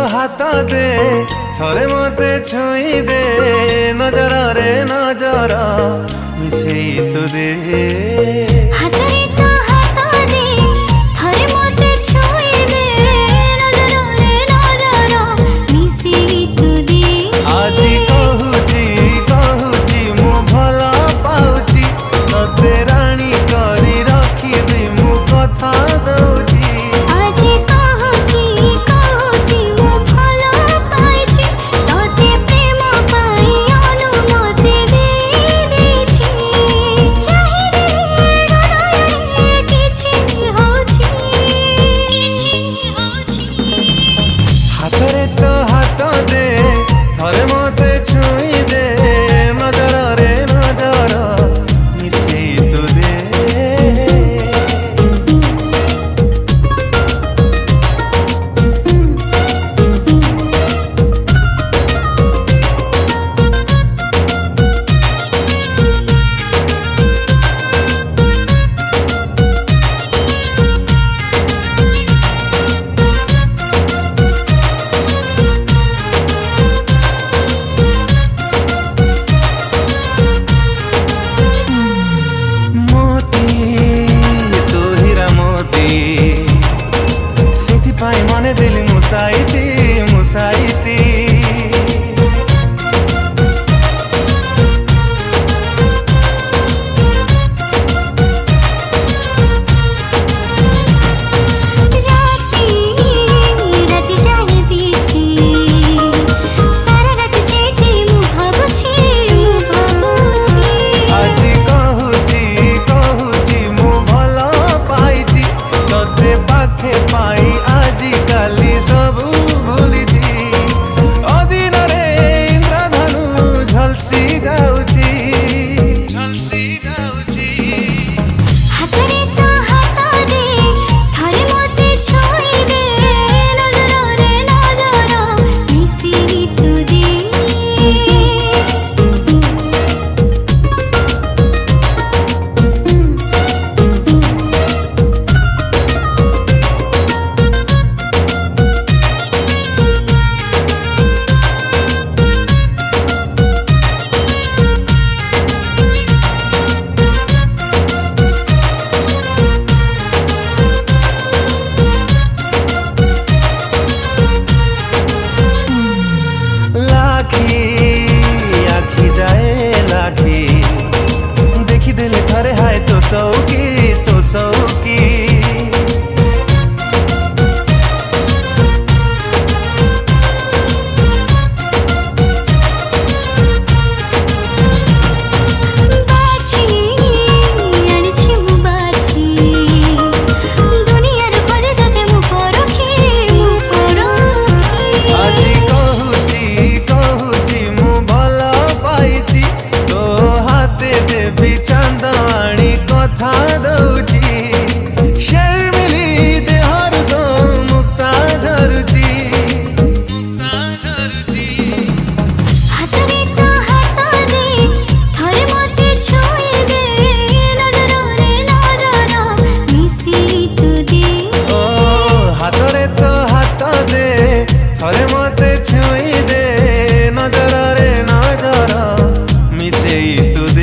हाथ दे थरे मते छुई दे नजर रे नजर मिसेई तो दे हातरे तो हाथ दे थरे मते छुई दे नजर रे नजर मिसेई तो दे आजी कहूची मु भला पाउची तते रानी करी रखिबी मु कथा दउची मने दिल मुसाइती मुसाइती देखी दिले थरे हाय तो सौकी थरे मते छुई दे नजर रे नजर मिसेई तू दे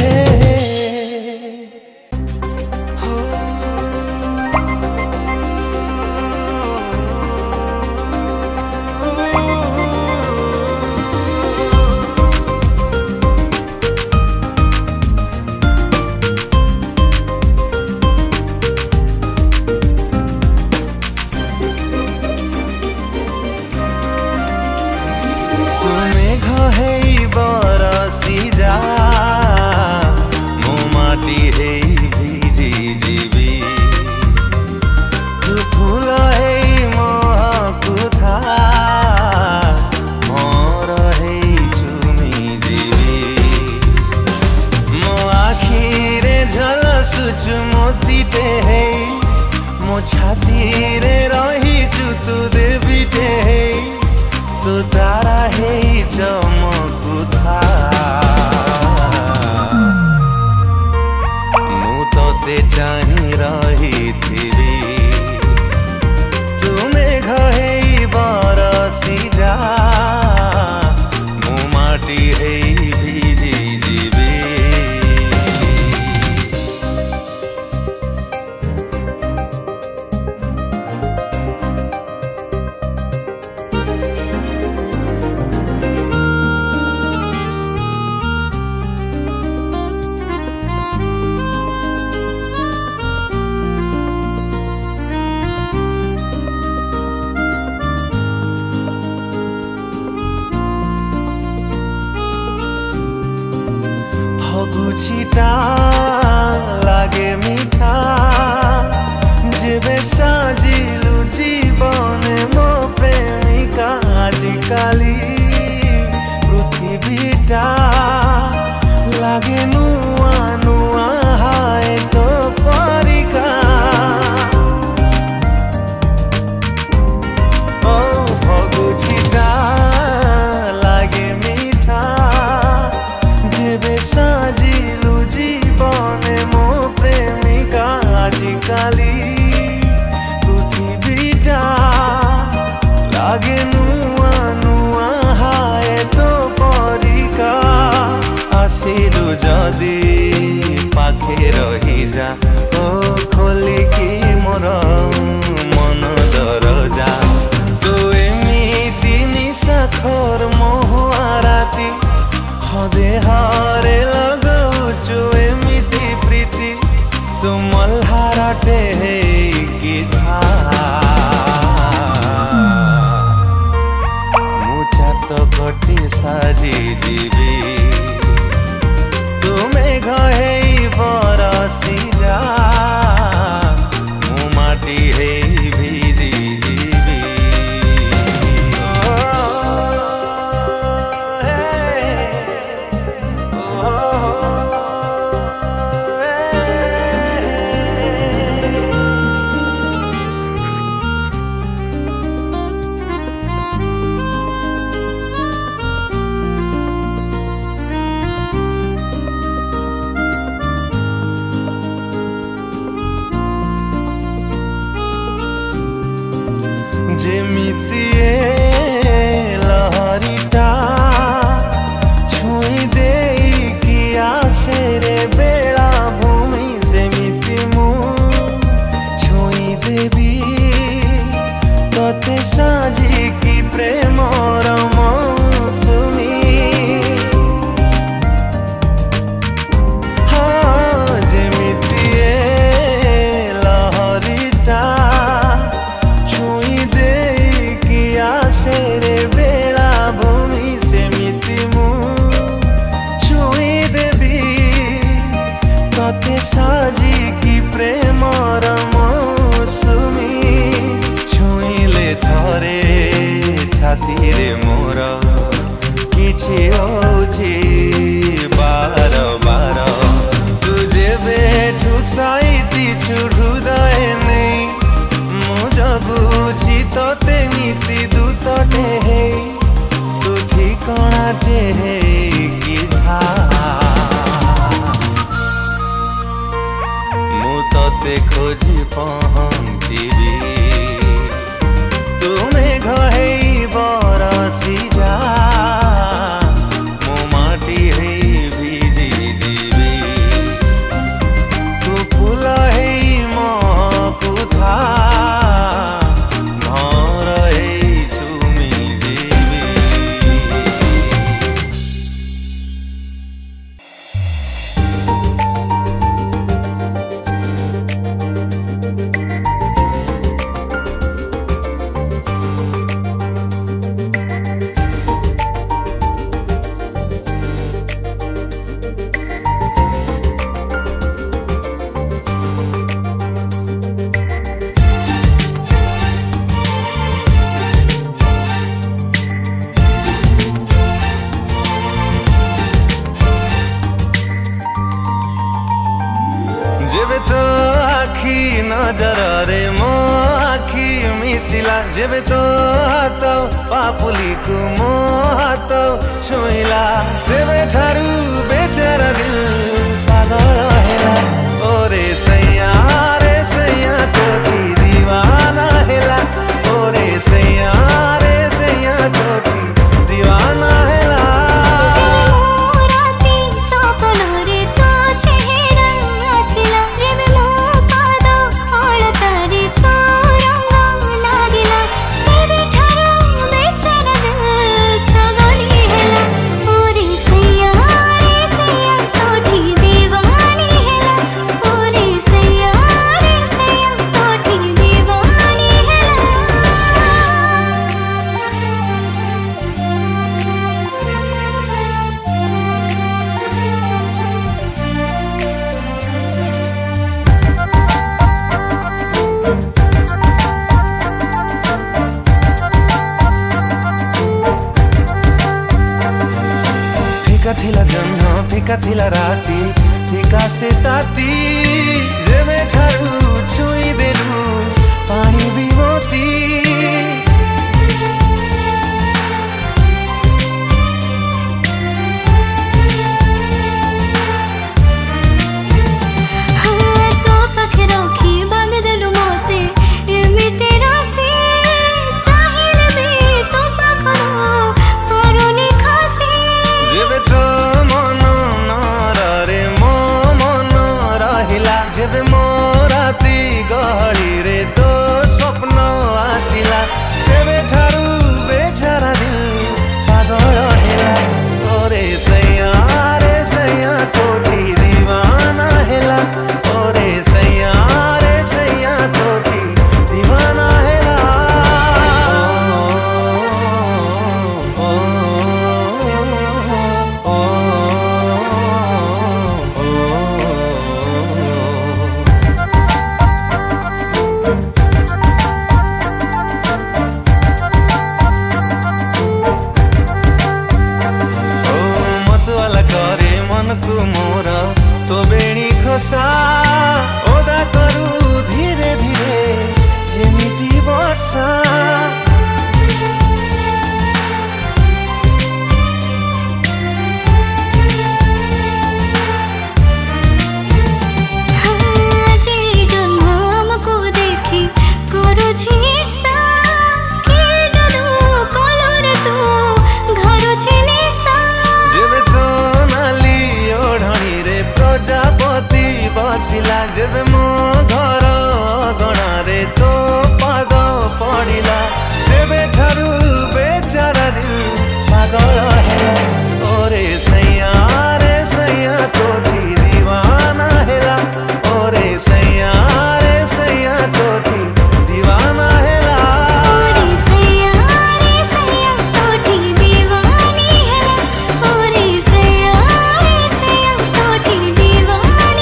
बरसी जा मो माटी हे भिजी जीवी तू फूल हे महकुथा मोर हे चुमी जीवी मो आखी रे झलसुचु मोतीटे हे मो छाती रे रहिचु तू देवीटे हे तू तारा हे चमकुथा मु तोते चाहि रही थी तू मेघ हे बरस কিছুটা লাগে মিঠা যেবে সাজিলু জীবনে মো প্রেমিকা আজিকালি পৃথিবীটা লাগে নুয়া নুয়া হায় তো পরিকা ও ভগুছিটা লাগে মিঠা যেবে সাজিলু জীবনে মো প্রেমিকা আজিকালি পৃথিবীটা লাগে নুয়া নুয়া হায় তো পরিকা আসিলু যদি পাখে রহি যা ও খোলিকি মোর মন দরজা তো এমিতি নিশাখর মহুয়া রাতি হদে হারে লগাউଛୁ এমিতি প্রীতি তো মল্হারଟେ ହେଇକି ଥା ମୁଁ ଚାତ କଟି ସାରି ଯିବି ତୁମେ ଘେଇ ବରସି ଯା ମୁଁ ମାଟି ହେଇ ଭିଜି ଯିବି ଯେମିତି ଲହରୀଟା ଛୁଇଁ ଦେଇକି ଆସେ ରେ ବେଳାଭୂମି ସେମିତି ମୁଁ ଛୁଇଁ ଦେବି ତତେ ସାଜିକି ପ୍ରେମର ମୌସୁମୀ ଯେମିତି ଲହରୀଟା ସେରେ ବେଳାଭୂମି ସେମିତି ମୁଁ ଛୁଇଁ ଦେବି ତତେ ସାଜିକି ପ୍ରେମର ମୌସୁମୀ ଛୁଇଁଲେ ଥରେ ଛାତିରେ ମୋର କିଛି ହଉଛି ବାର ବାର ତୁ ଯେବେଠୁ ସାଇତିଛୁ ହୃଦୟ ନେଇ ମୁଁ ଜଗୁଛି ତତେ ନୀତି ଦୂତଟେ ହେଇ ତୁ ଠିକଣାଟେ ହେଇକି ଥା ମୁଁ ତତେ ଖୋଜି ପହଞ୍ଚିବି ତୁମେ ଘେଇ ବରସି ଯା ମୁଁ ମାଟି ହେଇ ଭିଜି ଯିବି ତୁ ଫୁଲ ହେଇ ମହକୁଥା जेबे तो आखी नजରରେ ମୋ ଆଖି ମିଶିଲା जेबे तो हाथ पापुली को ମୋ हाथ ଛୁଇଁଲା ସେବେ ଠାରୁ बेचारा दिल पागल ହେଲା ओरे सैया तोठी दीवाना ହେଲା ओरे सैया तोठी दीवाना ହେଲା ଫିକା ଥିଲା ରାତି ଫିକା ସେ ତାତି ଯେବେ ଠାରୁ ଛୁଇଁ ଦେଲୁ ପାଣି ବି ମୋତି गहली रे तो स्वप्न आसिला सेबे ठारू बेचारा दिल पागल हेला ओरे सैया तोठी दीवाना हेला ओरे सैया तोठी दीवाना हेला मोर तो बेणी खसा ओदा करू धीरे धीरे जेमिति वर्षा बसिला जेबे मो घर गणारे तो पाद पड़िला सेबे ठारू बेचारा दिल पागल हेला ओरे सैया तोठी दीवाना हेला ओरे सैया तोठी दीवाना हेला ओरे सैया तोठी दीवानी हेला ओरे सैया तोठी दीवानी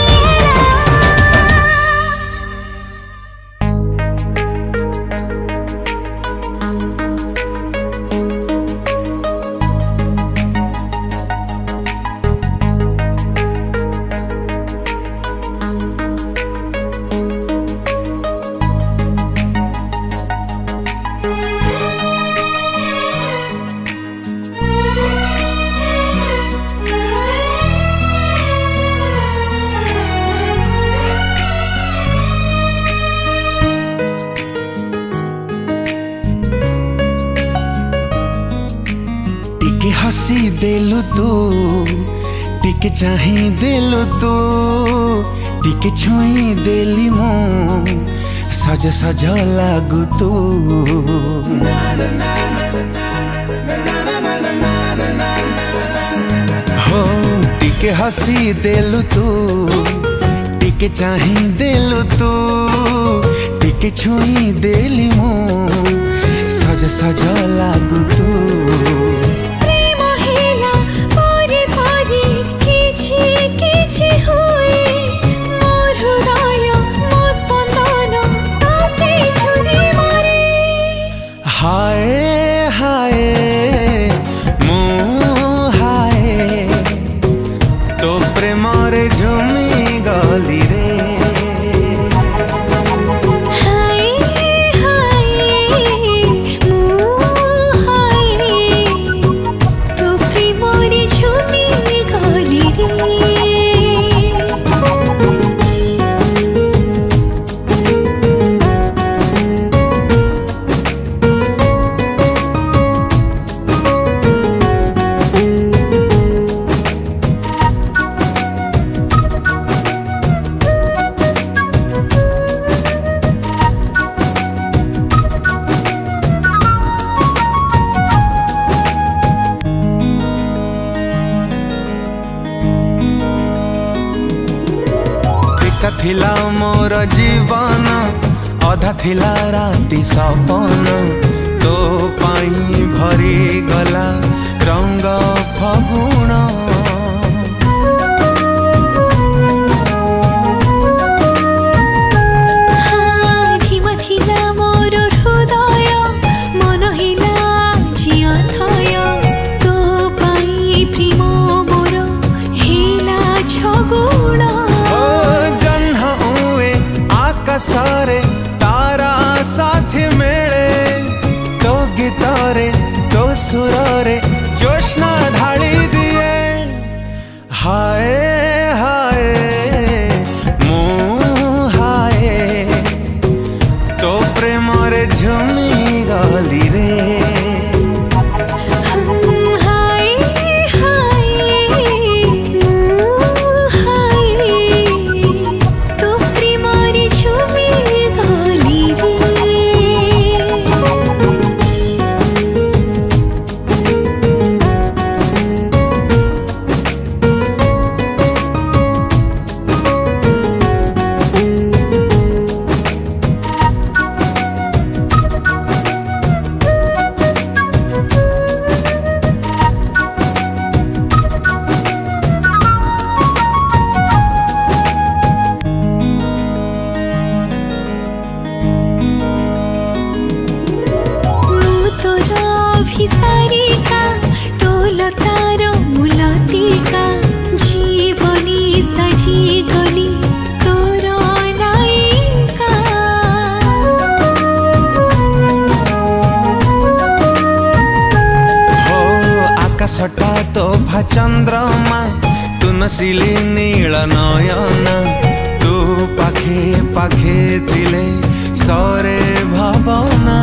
हसी देलु तू टिके चाही देलु तू टिके छुई देली मो सज सज लागु तू हो टिके हसी देलु तू टिके चाही देलु तू टिके छुई देली मो सज सज लागु तू हाय हाय मो हाय तो प्रेम रे झुमी गली रे हाय हाय मो हाय तो प्रेम रे झुमी गली रे थिला मोर जीवन अधा थिला राति सपन तो पाई भरी गला रंग फगुण प्रेम मोर हेला सुरे जोश्ना ढाली दिए हाय हाय मु हाय तो प्रेम रे झुमी गली रे हाय हाय मु हाय तो प्रेम रे झुमी गली रे। सारिका तोल तार मुलतिका जीवनी सजी गली तोर नायिका हो आकाशटा तो भा चंद्रमा तू नसिली नील नयन तू पाखे पाखे तिले सरे भावना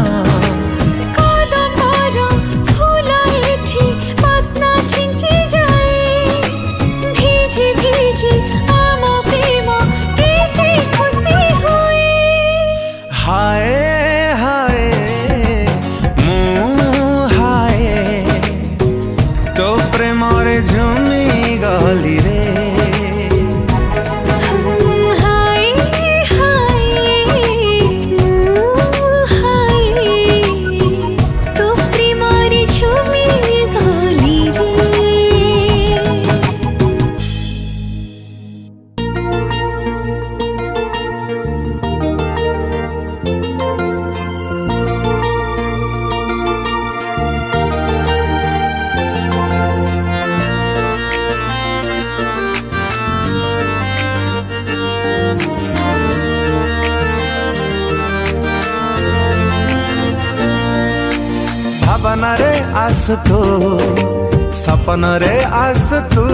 हाय हाय मु हाय तो प्रेम रे झुमी गली रे हाय हाय मु हाय तो प्रेम रे झुमी गली रे। भावना रे आस तू सपन रे आस तू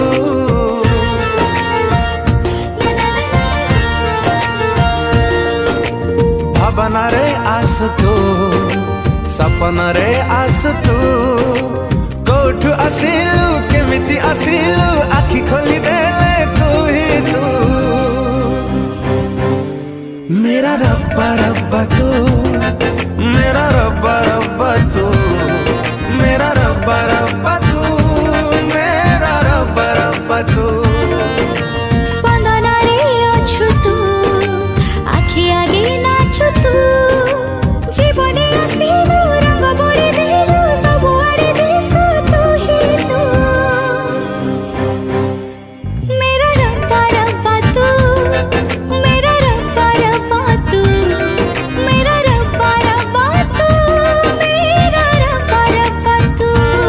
भावना रे आस तू सपन रे आस तू कोठु आसिलु केमिति आसिलु आखि खोली देले तू ही तू मेरा रब्बा रब्बा तू मेरा रब्बा रब्बा तू मेरा रब्बा रब्बा तू मेरा रब्बा रब्बा तू स्पंदन रे अछु तू आखि आगे नाचु तू जीवने आसिलु रंग बड़ी देलु सब आड़े दिसु तू ही तू मेरा रब्बा रब्बा तू मेरा रब्बा रब्बा तू मेरा रब्बा रब्बा तू मेरा रब्बा रब्बा तू।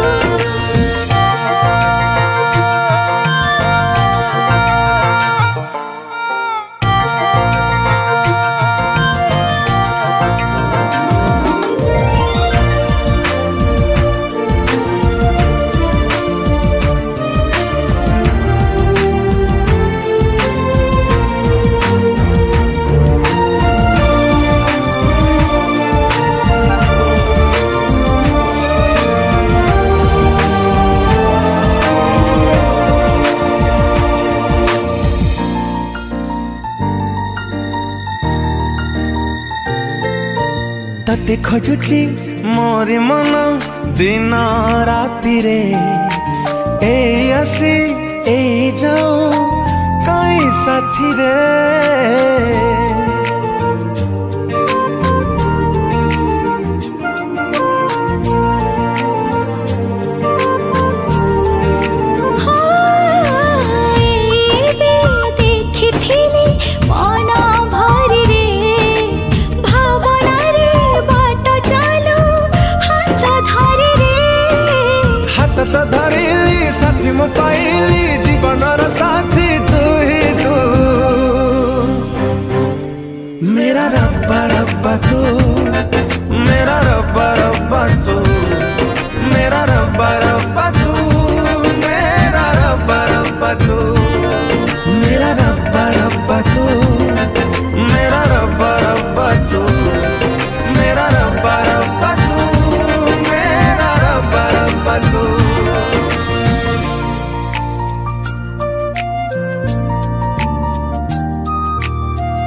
तते खोजुची मोरी मन दिन राति रे ए आसी ए जाओ कई साथी रे तो धरिली साथी मो पाई